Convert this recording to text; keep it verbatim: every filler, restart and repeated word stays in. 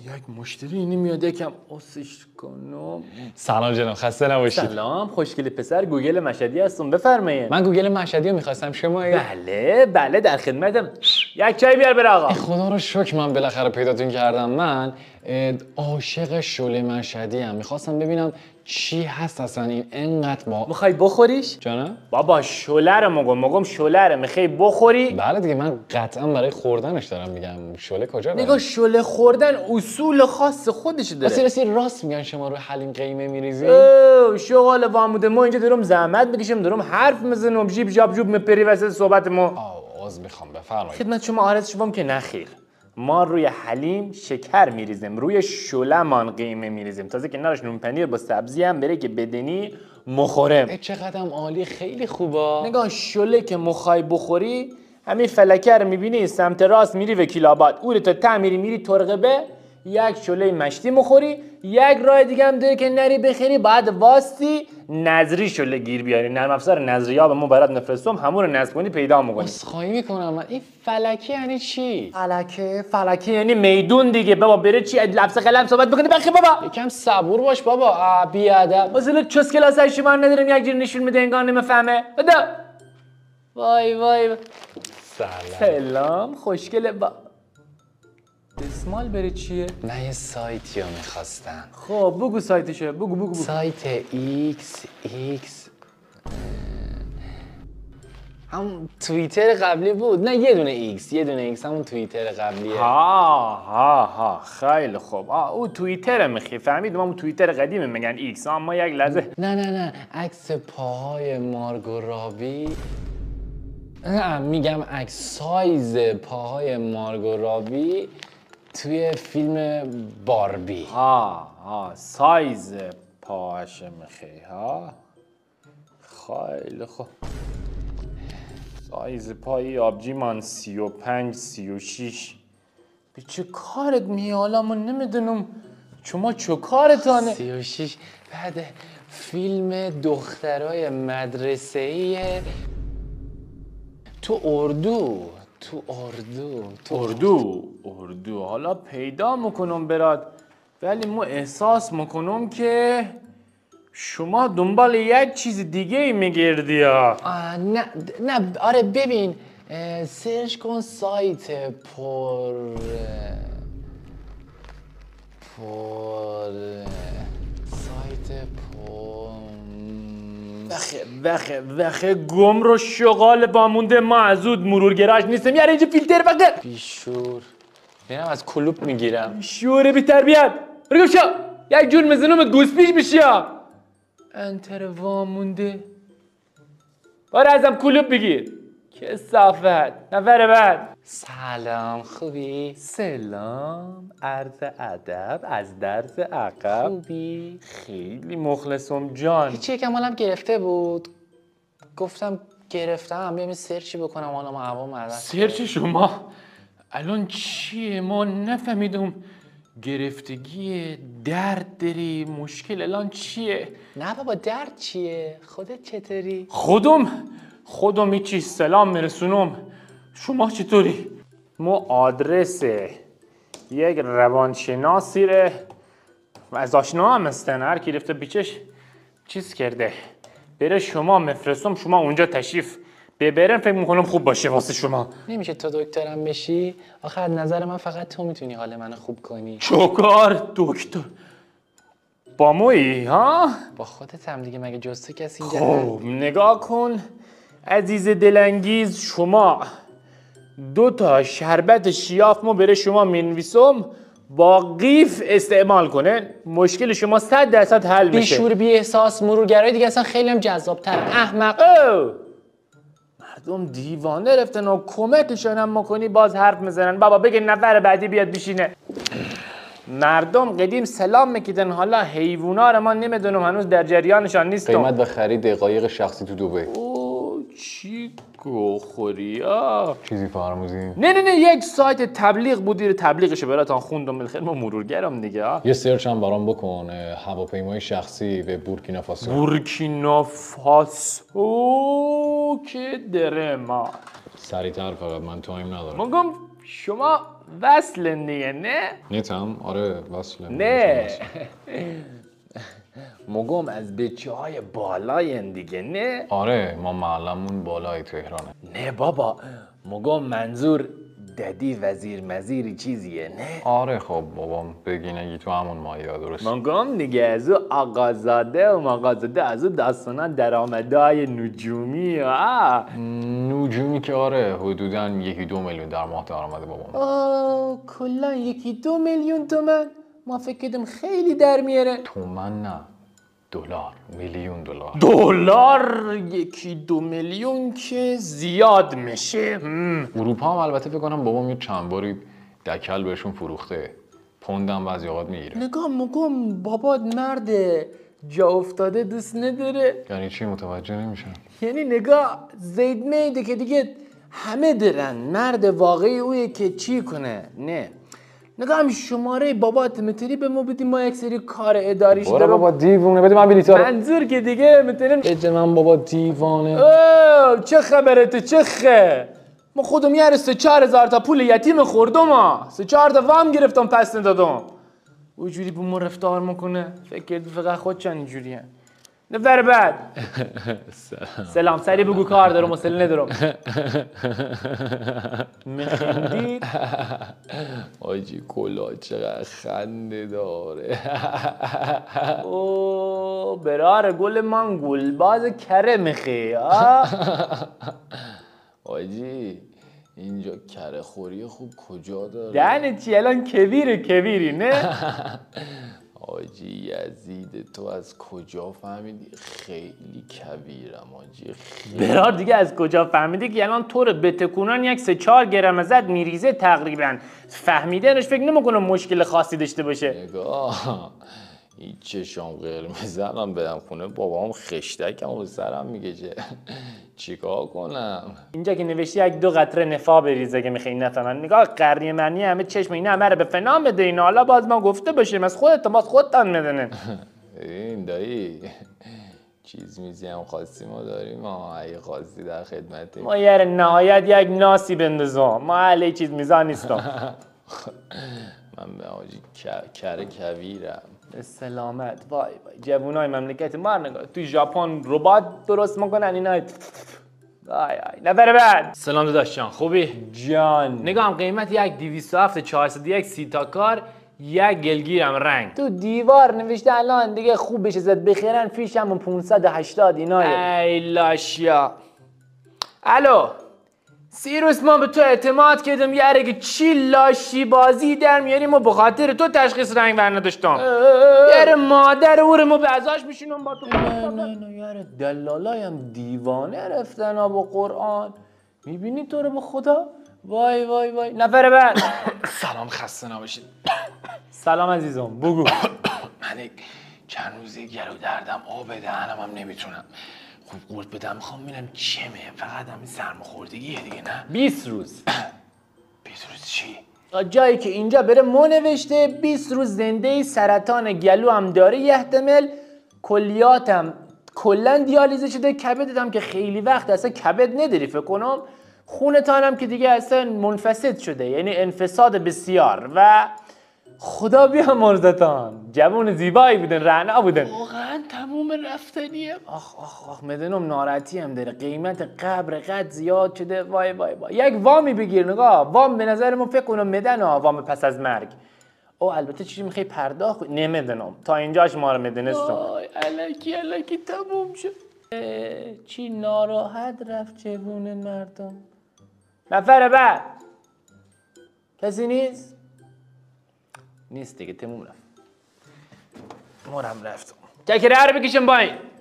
یک مشتری اینی میاد یکم آسش کنم. سلام جناب، خسته نباشید. سلام، خوشگل پسر گوگل مشهدی هستم، بفرمایید. من گوگل مشهدی رو میخواستم، شما؟ بله بله در خدمتم. یک چای بیار بر آقا. خدا رو شکر من بالاخره پیداتون کردم. من عاشق شعله مشهدی ام، میخواستم ببینم چی هست اصلا این انقدر با میخوای بخوریش؟ جانم؟ بابا شعله رو مگم مگم شعله رو میخوای بخوری؟ بله دیگه، من قطعا برای خوردنش دارم میگم. شعله کجا برم؟ نگاه شعله خوردن اصول خاص خودش داره. راستی راستی راست میگن شما رو حلیم قیمه میریزی؟ اوه شغال واموده، ما اینجا دارم زحمت بکشیم، دارم حرف میزنم، جیب جاب جوب میپری وسط صحبت ما. آه عذر میخوام، بفرمایید. خدمت شما عرض شوم که نخیر، ما روی حلیم شکر میریزیم، روی شلمان قیمه میریزیم، تازه که نراش نون پنیر با سبزی هم بره که بدنی مخورم. چقدرم عالی، خیلی خوبا. نگاه شله که مخوای بخوری همین فلکه رو میبینی سمت راست میری وکیل آباد، او رو تا ته میری میری ترقبه، یک شله مشتی مخوری. یک راه دیگه هم داره که نری بخری، بعد واسطی نظری شله گیر بیاری، نرم افزار نظریه به ما برات نفرستم، همون رو نصب کنی پیدا میکنی. عذرخواهی میکنم من، این فلکی یعنی چی؟ فلکه فلکه یعنی میدون دیگه بابا، بره چی لفظ قلم صحبت بکنی بخی بابا. یکم صبور باش بابا، بی ادب. اصلا چس کلاس شما ندارم یک جور نشون میده انگار نمیفهمه. بده. وای وای. سلام. سلام خوشگله با اسمال بره چیه؟ نه یه سایتی رو میخواستم. خب بگو سایتشه، بگو بگو بگو. سایت ایکس ایکس همون توییتر قبلی بود. نه یه دونه ایکس، یه دونه ایکس همون توییتر قبلیه. ها ها ها خیلی خوب. آه او توییتر میخی فهمید، ما توییتر قدیمی میگن ایکس. اما یک لحظه. نه نه نه عکس پاهای مارگو رابی. نه میگم عکس سایز پاهای مارگو رابی توی فیلم باربی. ها ها سایز پاهاش میخی ها. خیلی خوب. سایز پای آبجی من سی و پنج سی و شیش. به چه کارت میالا من نمیدونم شما چه کارتانه؟ سی و شیش بعد فیلم دخترای مدرسه‌ای تو اردو تو اردو تو اردو اردو حالا پیدا میکنم برات، ولی مو احساس میکنم که شما دنبال یک چیز دیگه ای میگردی ها. نه نه آره ببین، سرچ کن سایت پر پر سایت پر وخه وخه وخه گم رو شغال بامونده، ما ازود مرورگراش نیستم یاره اینجا فیلتر فقط بیشور میرم از کلوب میگیرم. شوره بی تربیت برگم شا یک جور مزنومت گوز پیش بشی ها. انتر وامونده باره ازم کلوب بگیر که صافت نفر بعد. سلام خوبی؟ سلام عرض ادب از درس عقب. خوبی؟ خیلی مخلصم جان. هیچی یکم حالم گرفته بود، گفتم گرفتم بیام سرچی بکنم حالم عوام عوض. سرچ شما الان چیه؟ ما نفهمیدم. گرفتگی درد داری، مشکل الان چیه؟ نه بابا درد چیه؟ خودت چطوری؟ خودم خودم هیچی سلام میرسونم. شما چطوری؟ ما آدرس یک روانشناسی ره و از آشنا هم هستن، هر کی رفته پیچش چیز کرده بره شما مفرستم، شما اونجا تشریف ببرن، فکر میکنم خوب باشه واسه شما. نمیشه تو دکترم بشی؟ آخه از نظر من فقط تو میتونی حال منو خوب کنی. چوکار دکتر با مویی ها؟ با خودت هم دیگه، مگه جز تو کسی اینجا؟ خب نگاه کن عزیز دلانگیز، شما دو تا شربت شیاف ما بره شما مینویسم با قیف استعمال کنه، مشکل شما صد درصد حل میشه. بیشور بی احساس مرورگرای دیگه اصلا خیلی هم جذاب‌تر. احمق. او مردم دیوانه رفتن و کمکشون هم میکنی باز حرف میزنن. بابا بگه نفر بعدی بیاد بشینه. مردم قدیم سلام میکردن، حالا حیوونا رو من نمیدونم هنوز در جریانشان نیستم. قیمت و خرید دقایق شخصی تو دبی. او چی گوخوری ها؟ چیزی فرموزی؟ نه نه نه یک سایت تبلیغ بودی، تبلیغشو براتون خوندم. بالخیر ما مرورگرم دیگه ها. یه سرچ هم برام بکن، هواپیمای شخصی به بورکینافاسو. بورکینافاسو که دره ما سریعتر فقط، من تایم ندارم. مگم شما وصلن دیگه نه؟ نیتم؟ آره وصله. نه مگم از بچه های بالاین دیگه نه؟ آره ما محلمون بالای تهرانه. نه بابا مگم منظور ددی وزیر مزیری چیزیه نه؟ آره خب بابام بگی نگی تو همون مایه درست. مگم دیگه از او آقازاده و مغازاده از او داستانا درآمدهای نجومی آه نجومی که آره حدوداً یکی دو میلیون در ماه درآمد بابام. آه کلا یکی دو میلیون تومن؟ ما فکر کردم خیلی در میاره. تومن نه دلار، میلیون دلار. دلار یکی دو میلیون که زیاد میشه. اروپا هم البته فکر کنم بابام یه چند باری دکل بهشون فروخته. پوندم بعضی اوقات میگیره. نگاه مگم بابات مرد جا افتاده دوست نداره. یعنی چی متوجه نمیشم؟ یعنی نگاه زید میده که دیگه همه درن، مرد واقعی اویه که چی کنه. نه نگاه هم شماره بابات میتونی به ما بدی، ما یک سری کار اداریش دارم. بابا دیوونه بده من بلیطا رو. منظور که دیگه میتونیم بده من بابا دیوانه. اوه چه خبره تو چه خه؟ ما خودم یه سه چهار هزار تا پول یتیم خوردم ها، سه چهار تا وام گرفتم پس ندادم. او جوری با ما رفتار میکنه فکر کردی فقط خود چند اینجوریه. نفر بعد سلام سری بگو کار دارم مسئله ندارم. میخندید آجی کلا چقدر خنده داره. او برار گل من گل باز کره میخی. آجی اینجا کره خوری خوب کجا داره؟ دهنه چی الان کبیره کبیری نه؟ آجی یزید تو از کجا فهمیدی؟ خیلی کبیرم آجی خیلی. برار دیگه از کجا فهمیدی که الان طور بتکونان یک سه چهار گرم ازت میریزه تقریبا. فهمیدنش فکر نمیکنم مشکل خاصی داشته باشه. نگاه این چشام قرمزه الان بدم خونه بابام خشتکم و سرم میگه چه چیکار کنم؟ اینجا که نوشتی یک دو قطره نفا بریزه که میخوای نفهمن. نگاه قرنی منی همه چشم اینا همه رو به فنا بده. اینا حالا باز ما گفته باشیم از خودت باز خودتان میدونن. این دایی چیز میزی هم خواستی ما داریم. ما اگه خواستی در خدمتیم. ما یه نهایت یک ناسی بندازم. ما علی چیز میزان نیستم. من به آجی کره کویرم. سلامت. وای وای جوونای مملکت ما نگاه تو ژاپن ربات درست میکنن اینا. وای وای نفر بعد. سلام داداش جان خوبی؟ جان نگاه قیمت یک دویست و هفت چهارصد و یک سی تا کار یک گلگیرم رنگ تو دیوار نوشته الان دیگه خوب بشه زد بخیرن فیش همون پانصد و هشتاد اینایه. ای لاشیا. الو سیروس ما به تو اعتماد کردم یاره که چی لاشی بازی در میاریم و به خاطر تو تشخیص رنگ ور نداشتم. یاره مادر او رو ما به ازاش میشونم با تو. نه نه نه یاره دلالایم دیوانه رفتن ها با قرآن. میبینی تو رو به خدا؟ وای وای وای نفر بعد. سلام خسته نباشید. سلام عزیزم بگو. من چند روزه گلو دردم آب دهنم هم نمیتونم خوب قورت بدم. میخوام ببینم چمه فقط همین سرماخوردگیه دیگه نه؟ بیست روز. بیست روز چی؟ جایی که اینجا بره مو نوشته بیست روز زنده سرطان گلو هم داره یه احتمال. کلیاتم کلا دیالیزه شده. کبدت هم که خیلی وقت اصلا کبد نداری فکر کنم. خونتان هم که دیگه اصلا منفسد شده یعنی انفساد بسیار. و خدا بیامرزتان جوون زیبایی بودن رعنا بودن. واقعا تموم رفتنیه. آخ آخ آخ میدونم ناراحتی هم داره. قیمت قبر قد زیاد شده. وای وای وای یک وامی بگیر. نگاه وام به نظر من فکر کنم میدن ها وام پس از مرگ. او البته چیزی میخوای پرداخت کنی نمیدونم تا اینجاش ما رو میدونستم. وای الکی الکی تموم شد. چی ناراحت رفت جوون مردم. نفر بعد کسی نیست؟ نیست دیگه تموم رفت. ما هم رفتم. چکره رو بکشم باین.